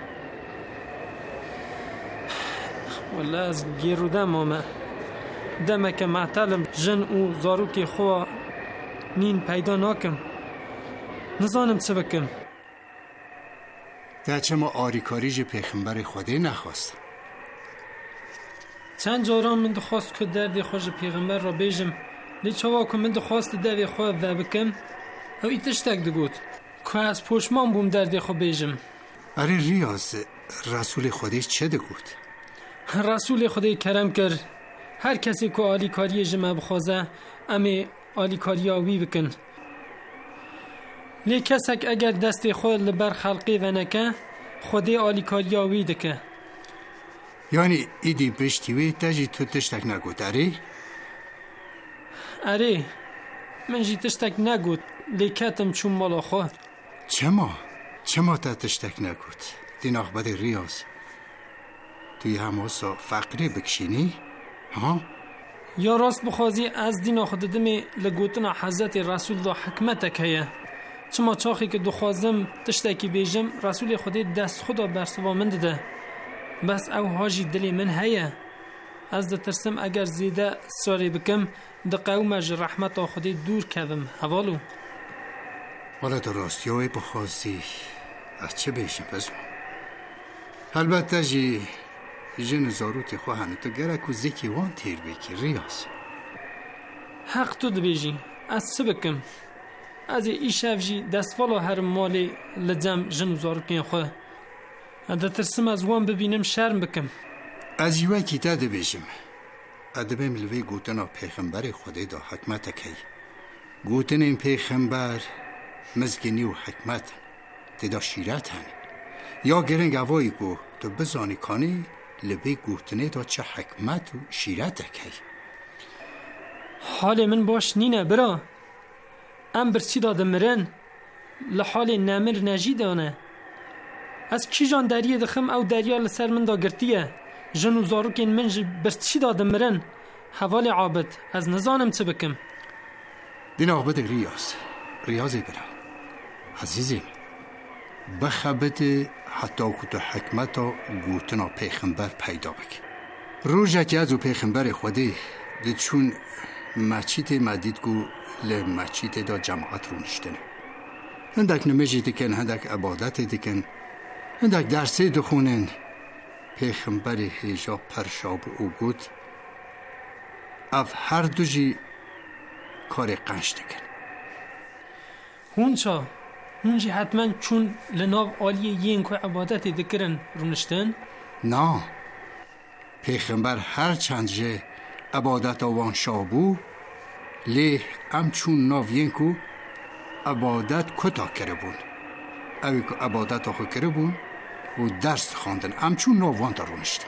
Speaker 9: والله از گیرودم آمه دمک معتلم جن و زاروکی خوا نین پیدا ناکم. نزانم چه بکم.
Speaker 4: گرچه ما آریکاریج پیغمبر خودی نخواست.
Speaker 9: چند جاران من دخواست که درد خوش پیغمبر را بیجم، لیچوا که من دخواست درد خود و بکم او ایتشتک دگود که از پشمان بوم درد خود بیجم.
Speaker 4: اره ریاض، رسول خودی چه دگود؟
Speaker 9: رسول خودی کرم کرد هر کسی که آلیکاری جمع بخوازه امی آلیکاری آوی بکن. لی کسک اگر دست خود لبر خلقی و نکه خودی آلیکاری آوی دکه.
Speaker 4: یعنی ایدی بشتیوی تجی تو تشتک نگود اره؟
Speaker 9: اره من جی تشتک نگود لی کتم چون مالا خود.
Speaker 4: چه ما تا تشتک نگود؟ دین آخباد ریاض توی هموسا فقری بکشینی؟ ها؟
Speaker 9: یا راست بخوازی از دین آخد دمی لگوتنا حضرت رسول دا حکمتک هیه. چما چاخی که دخوازم تشتکی بیجم رسول خودی دست خدا برسوا من دده. بس او هاجی دلی من هیه. از ده ترسم اگر زیده ساری بکم ده قومج رحمت خودی دور کدم حوالو.
Speaker 4: والا درست یوی بخوازی از چه بیشم بزم؟ البته جی جن زاروتی خواهنه تو گرکو زیکی وان تیر بکی ریاض.
Speaker 9: حق تو ده بیجی از چه بکم؟ از ای شف جی دستوالا هر مالی لجم جن زاروتی خواه. اده ترسم از وان ببینم شرم بکم.
Speaker 4: از یوی کیتا ده بیجم ادبه ملوی گوتنا پیغمبر خودی دا حکمت کی. گوتن این پیغمبر مزگینی و حکمت تدا شیرت هن. یا گرنگ اوایی گو تو بزانی کانی لبی گوتنه دا چه حکمت و شیرت کی.
Speaker 9: حال من باش نینه برا. ام برسی داده مرن لحال نمر نجی دانه. از کی جان دریه دخم او دریا لسر من دا گرتیه. جن و زاروکین من برسی داده مرن حوال عابد از نزانم چه بکم.
Speaker 4: دین عابد ریاضی برا عزیزیم بخبت حتی که تو حکمت و گوتنا پیغمبر پیدا بک. روژه که از او پیغمبر خودی ده چون مچیت مدید گو لمچیت دا جماعت رو نشتنه. هندک نمجی دکن هندک عبادت دکن هندک درسی دخونن. پیغمبر هیجا پرشاب او گود اف هر دو جی کار قنش دکن.
Speaker 9: هونجی حتما چون لناو آلی یین که عبادت دکرن رو نشتن؟
Speaker 4: نه پیغمبر هر چند جه عبادت آوان شابو لی ام چون ناو یین که عبادت کتا کرده بون اوی که عبادت آخو کرده بون و درس خواندن ام چون ناوان دا رو نشتن.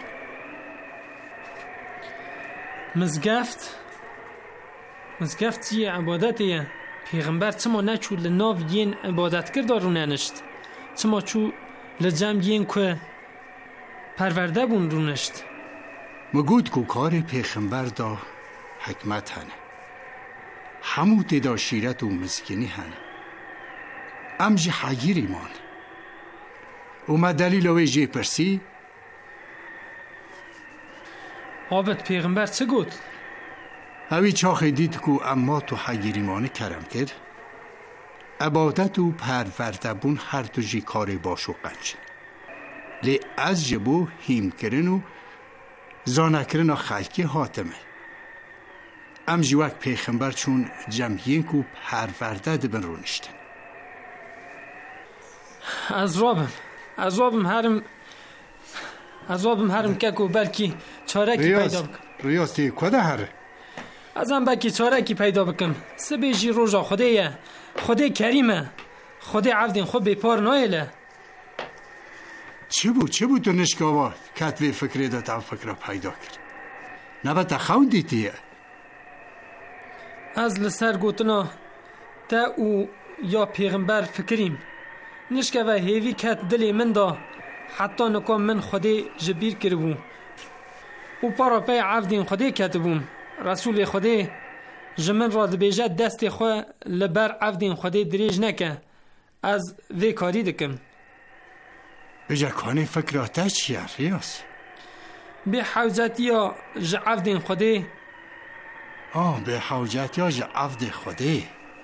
Speaker 9: مزگفت یه عبادتیه. پیغمبر چما نچو لناو یین عبادت کرده رو ننشت. چما چو لجم یین که پرورده بون رو نشت.
Speaker 4: مگود که کار پیغمبر دا حکمت هنه. همو تدا شیرت و مسکنی هنه. امجی حگیر ایمان. اومد دلیل اوی جی پرسی؟
Speaker 9: عابد پیغمبر چه گود؟
Speaker 4: اوی چاخه دید که اما تو حگیریمانه کرم کرد عبادت و پرورده هر دو جی کار باشو قنچ لی از جبو هیم کرن و زانکرن خلکی حاتمه. ام جوک پیغمبر چون جمعین که پرورده دبن رو نشتن.
Speaker 9: از رابم هرم که بلکی چارکی پیدا بکن.
Speaker 4: ریاضی کده هره؟
Speaker 9: ازم بکی چارکی پیدا بکم. سبیجی روژا خودیه. خودی کریمه. خودی عفدین خود بیپار نایله.
Speaker 4: چی بود تو نشکاوا کتوی فکری دا تا فکر پیدا کرد؟ نبتا خون دیتیه؟
Speaker 9: از لسر گوتنا تا او یا پیغمبر فکریم. نشکاوا هیوی کت دلی من دا حتی نکام من خودی جبیر کربون. او پارا پی عفدین خودی کتبون. رسول خودی جمن را دبیجه دست خو لبر عفدین خودی دریج نکه از وی کاری دکم.
Speaker 4: بجا کانی فکراته چیه ریاض؟
Speaker 9: به حوجت یا عفدین خودی.
Speaker 4: به حوجت یا عفد خودی.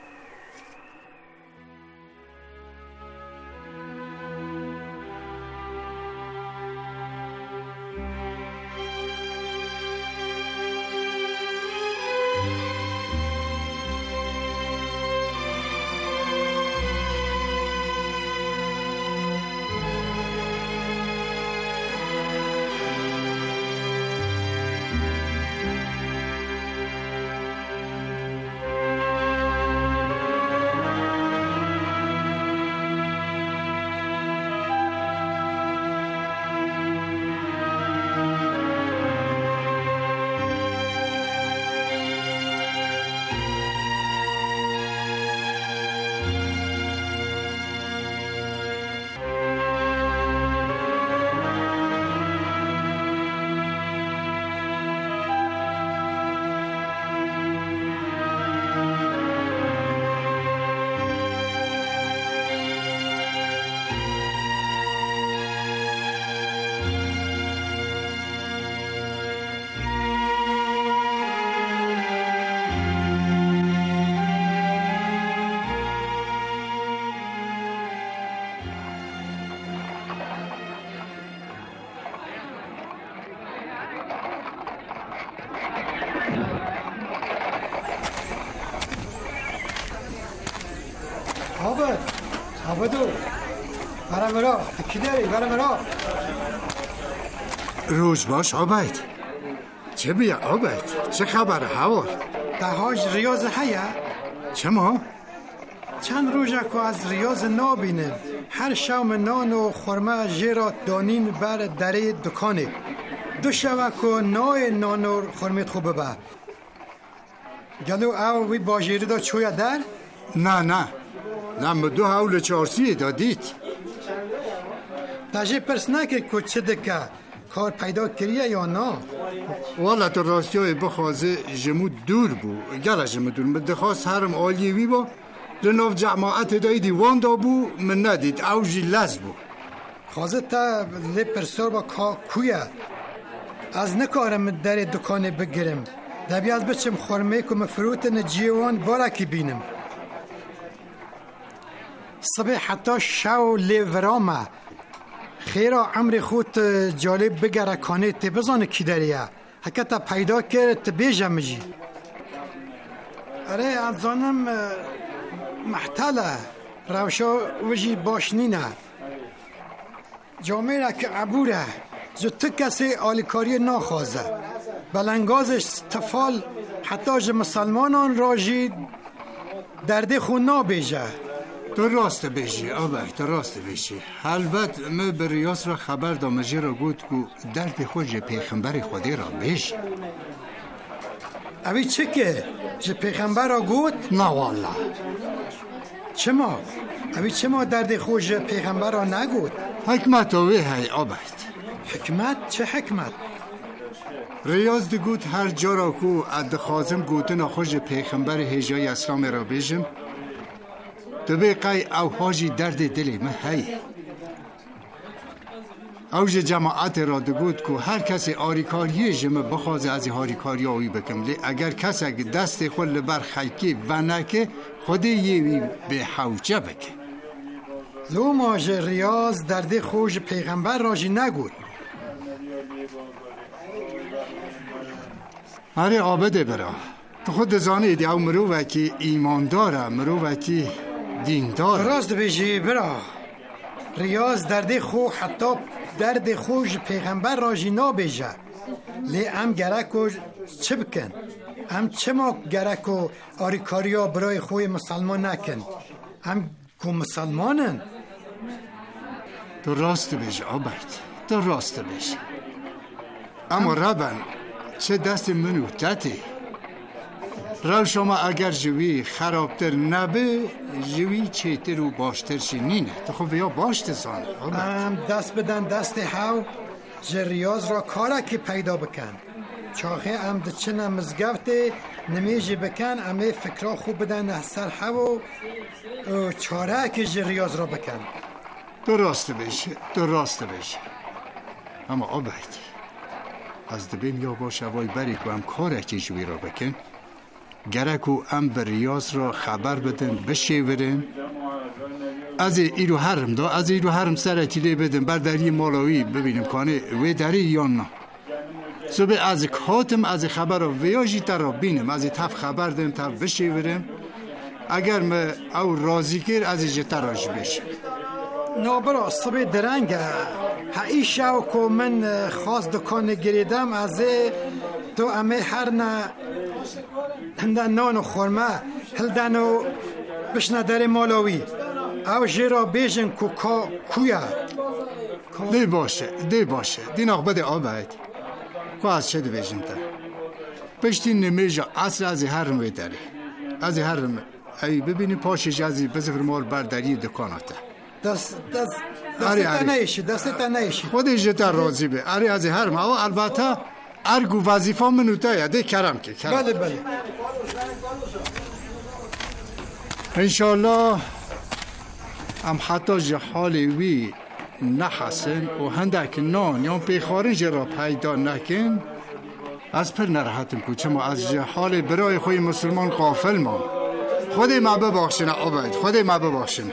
Speaker 10: آبادو برامرا کی داری برامرا
Speaker 4: روز باش عبید. چه بیا عبید؟ چه خبر هوا؟
Speaker 10: دهاج ریاض هیا؟
Speaker 4: چما؟
Speaker 10: چند روزه که از ریاض نابینم. هر شام نان و خورمه جیرا دانین بر دره دکانه. دو شوه که نان و خورمت خوبه با. گلو او وی باجیری دا چویا در؟
Speaker 4: نه مدو حول چارسی دادید.
Speaker 10: تاجه پرس نکه که چه دکه کار پیدا کریه یا نه؟
Speaker 4: والا تو راستی های بخوازه جمو دور بو. گله جمو دور مدخواست هرم آلیوی با لناف جماعت دایی دیوان دا بو من ندید اوجی لز بو.
Speaker 10: خوازه تا لی پرسار با کویه از نکارم در دکانه بگیرم. دبی از بچم خورمه که مفروت نجیوان بارکی بینم. صبح حتی شو لیورامه خیرا عمر خود جالب بگره کانه تی بزانه کی داریه حکتا پیدا کرد بیجه مجی. اره ازانم محتله روشا وجی باشنینه جامعه را که عبوره زود کسی آلیکاری ناخوازه بلنگازش تفال حتی جه مسلمانان راجی درده خون نابیجه.
Speaker 4: تو راست بیشی آبای تو راست بیشی. البته من به ریاض را خبر دامجی را گود که درد خود جه پیغمبر خودی را بیش.
Speaker 10: اوی چه که؟ جه پیغمبر را گود؟
Speaker 4: نه والا.
Speaker 10: چما؟ اوی چما درد خود جه پیغمبر را نگود؟
Speaker 4: حکمت اوی های آبای.
Speaker 10: حکمت؟ چه حکمت؟
Speaker 4: ریاض دی گود هر جا را که ادخازم گودن خود جه پیغمبر هجای اسلام را بیشم تو بیقای او حاجی درد دلی من هی اوج جماعت را دگود که هر کسی آریکاری جمع بخوازه از آریکاری آوی بکم لی اگر کسی دست خود لبر خیکی و نکه خودی یوی به حوچه بکه.
Speaker 10: لو ماج ریاض درد خوش پیغمبر راجی نگود.
Speaker 4: اره آبده برا تو خود زانه دی او مروه که ایمان داره مروه که دین داره.
Speaker 10: راست بیشی برا ریاض درد خو حتی درد خوش پیغمبر راجی نابیجه لی ام گرکو چه بکن ام چه ما گرکو آریکاریا برای خوی مسلمان نکن ام کو مسلمانن.
Speaker 4: تو راست بیش آبید تو راست بیش اما ربن چه دست منو تتی رو شما اگر جوی خرابتر نبه جوی چیتر و باشتر شینینه تو خب یا باشت سانه
Speaker 10: دست بدن دست هاو ریاض را کارا که پیدا بکن چاخه ام دچنا مزگفت نمیجی بکن امه فکرها خوب بدن سر هوا و چاره که ریاض را بکن.
Speaker 4: درست بشه اما عبید از دبیم یا باشه وای بری که ام کاره که جوی را بکن گرکو ام بر ریاض را خبر بدن بشیورن از ایرو حرم سر تیله بدن بر دری مالاوی ببینم کانه وی دری یا نه صبح از کاتم از خبر را ویاجی تر را بینم از تف خبر دم تف بشیورم اگر ما او راضی کر از جتر راج بشه
Speaker 10: نابرا صبح درنگه های شو که من خواست دکان گریدم از تو امه هر نه هندن نان و خورمه هلدن و بشنه در مالاوی او جرا بیجن که کویا
Speaker 4: دی باشه دی ناخ بده آباید که از چه دویجن تا پشتی نمیجا اصل از هرم وی داری از هرم ای ببینی پاش جازی بزفر مال برداری دکاناته
Speaker 10: دست نیشی
Speaker 4: خودی جتا راضی به اری از هرم او البته ارگو وظیفه منوته یا ده کرم که
Speaker 10: بله
Speaker 4: انشالله ام حتی جحالی وی نحسن و هندک نان یا پیخارنج را پیدا نکن از پر نراحتم کو چما از جحال برای خوی مسلمان غافل ما خودی ما ببخشن عبید خودی ما ببخشن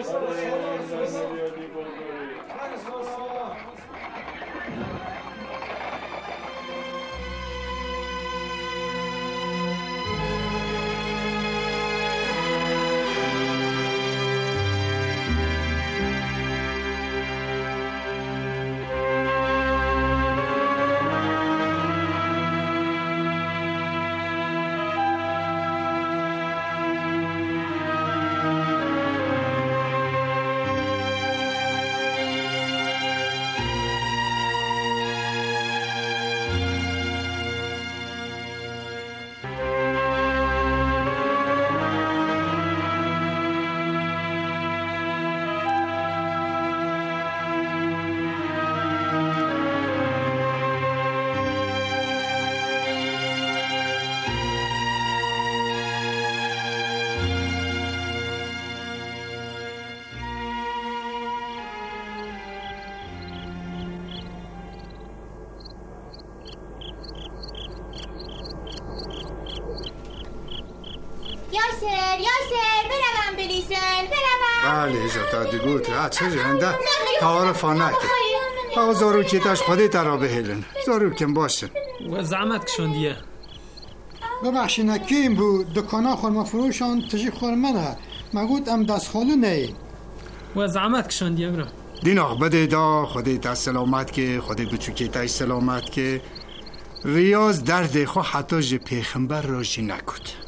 Speaker 7: یاسر برم بلیسن
Speaker 4: بله جتا دیگوت چه جهنده تعارفا نکن آقا زارو کیتاش خودی ترا بهیلن زارو کم باشن
Speaker 9: و زعمت کشوندیه
Speaker 10: ببخشی نکیم بو دکانا خورما فروشان تجی خورمنه مگود ام دست خالو نی
Speaker 9: و زعمت کشوندیه برم
Speaker 4: دین آق بده دا خودی تا سلامت که خودی بچو کیتاش سلامت که ریاض درد خو حتی جه پیغمبر را جی نکود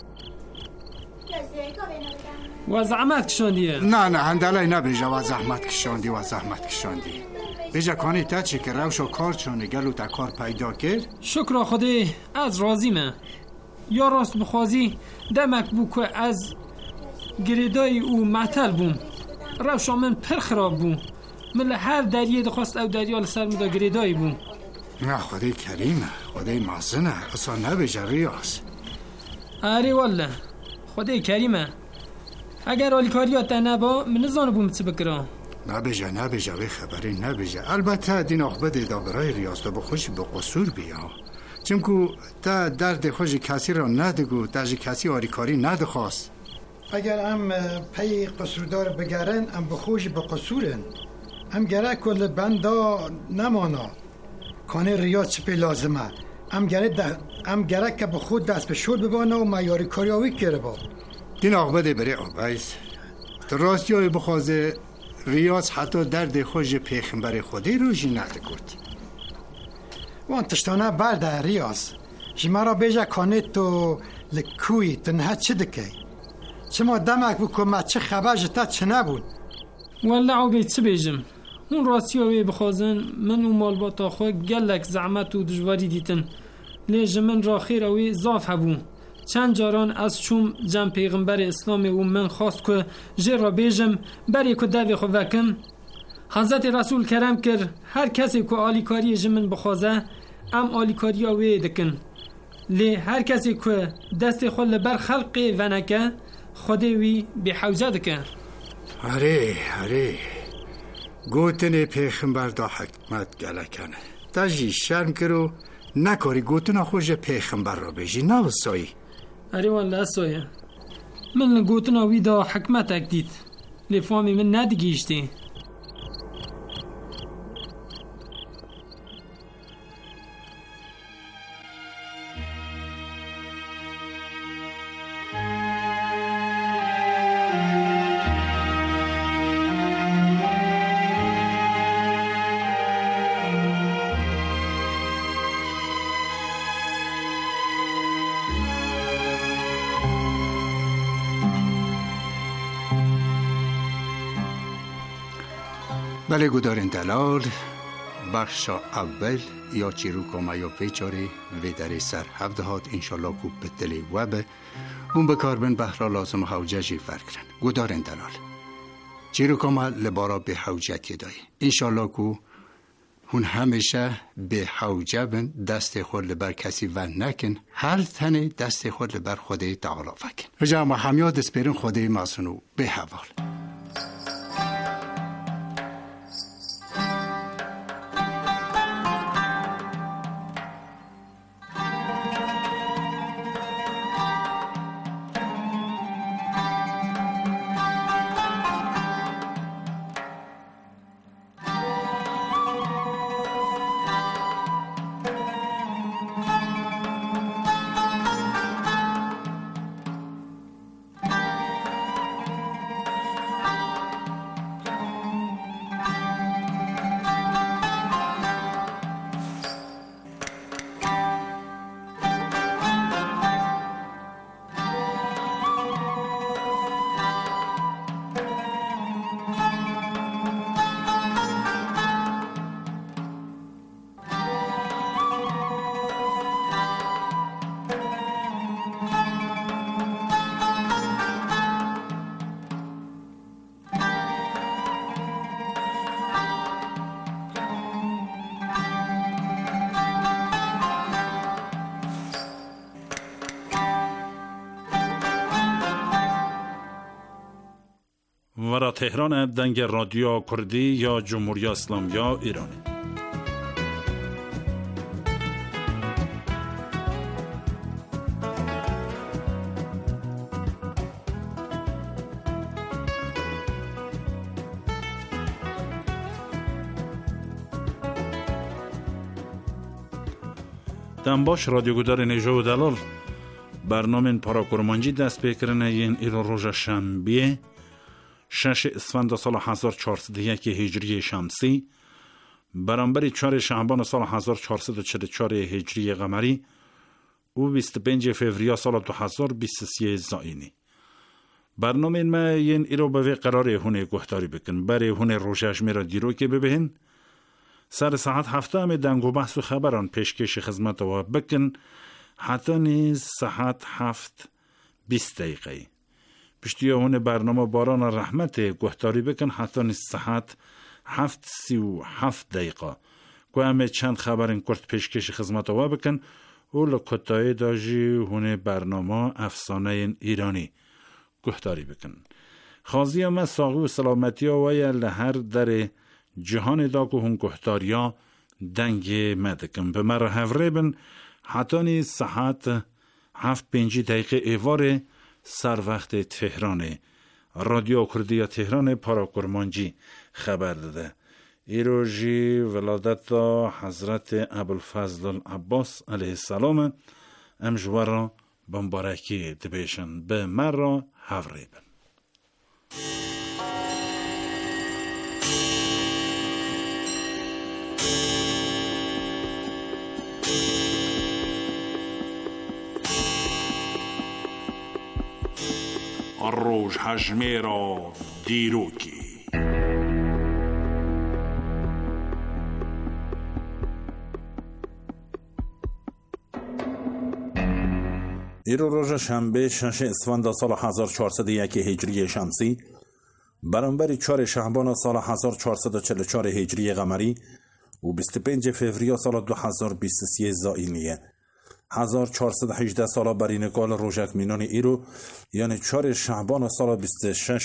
Speaker 9: و زحمت کشاندیه
Speaker 4: نه هندلای نبیجه و زحمت کشاندی بیجه کانی تا چه که روش و کار چونه گلو تا کار پیدا کرد
Speaker 9: شکر خودی از رازیمه یا راست بخوازی دمک بو که از گریدای او معطل بوم روش من پر خراب بوم من هر دریه دخواست او دریال سر مدا گریدای بوم
Speaker 4: نه خودی کریمه خودی مازنه اصلا نبیجه ریاض
Speaker 9: آره والله خودی کریمه اگر آلیکاریات نبا من نزانو بوم چه بکرام
Speaker 4: نبیجه وی خبری نبیجه البته دین آخ بده دا برای ریاض دا بخوش به قصور بیا چمکو تا درد خوش کسی را ندگو درج کسی آلیکاری ندخواست
Speaker 10: اگر ام پی قصوردار بگرن ام بخوش به قصورن ام گره کل بندا نمانا کانه ریاض چه پی لازمه ام گره که به خود دست به شد ببانه و میاری کاریاوی کره با
Speaker 4: دین آق بده بره آبایز تو راستی های بخوازه ریاض حتی درد خوش پیغمبر خودی رو جی ندگود
Speaker 10: وان تشتانه برده ریاض جمع را بیجه کانه تو لکوی تنها چه دکی چه ما دمک بکن چه خبر جتا چه نبود
Speaker 9: والله عبید چه بیجم اون راستی های بخوازن من و مالباتا خواه گلک زعمت و دجواری دیتن لیج من را خیر اوی زاف هبون چند جاران از چوم جم پیغمبر اسلام و من خواست که جه را بیجم بری که دوی خو وکم حضرت رسول کرم کر هر کسی که آلیکاری جمن بخوازه ام آلیکاری وی دکن لی هر کسی که دست خود لبر خلق و نکه خود وی به حوزه دکن.
Speaker 4: آره گوتن پیغمبر دا حکمت گلکنه تاجی شرم کرو نکاری گوتن خوش پیغمبر را بجی نوستایی.
Speaker 9: آره والله سایه من گوتن وی دا حکمت اکدید لی فامی من ندگیشتی.
Speaker 4: بله گودارین دلال بخش اول یا چیروکا یا پیچاری و در سر هفته هات انشالله کو بتلی وبه اون بکاربن بحرا لازم حوججی فرکرن. گودارین دلال چیروکا ما لبارا به حوجتی دایی انشالله کو هون همیشه به حوجه بن دست خود لبر کسی و نکن هر تنه دست خود لبر خود تعالی فکن. رجا ما همیاد اسپیرن خود ماسنو به حوال.
Speaker 6: ورا تهران دنگ رادیو کردی یا جمهوری اسلامی یا ایرانی. دنباش رادیو گودار نیجا و دلال برنامه پاراکورمانجی دست بکرنه این ایرو روژ شنبه 6 اسفند سال 1401 هجری شمسی برابر 4 شعبان سال 1444 هجری قمری و 25 فوریه سال 2023 زاینی. برنامه ما این ایرو به قراره هونه گفتاری بکن برای هونه روشش میرا دیرو که ببین سر ساعت 7 هم دنگ و بحث و خبران پیشکش خدمت و بکن حتی نیز ساعت 7:20 دقیقه پشتی هونه برنامه باران رحمت گفتاری بکن حتی نیز ساعت 7:37 دقیقه که همه چند خبرین کرد پیشکش خدمت و بکن و لکتای داجی هونه برنامه افسانه ایرانی گفتاری بکن. خازی همه ساقی و سلامتی ویا لهر در جهان دا که هون گفتاریا دنگ مدکن به مر هفریبن حتی نیز ساعت 7:05 دقیقه ایوار سر وقت تهران رادیو کردی تهران پاراکورمانجی خبر داده. ایروژی ولادت حضرت ابوالفضل العباس علیه السلام امجوارا بمبارکی دبیشن به مرا هفریبن. روز حجمه را دیروکی ایرو روز شنبه 6 اسفند سال 1401 هجری شمسی برابر 4 شعبان سال 1444 هجری قمری و 25 فوریه سال 2023 زائینیه. 1418 سال برینگال روژک مینان ایرو یعنی 4 شعبان سال 26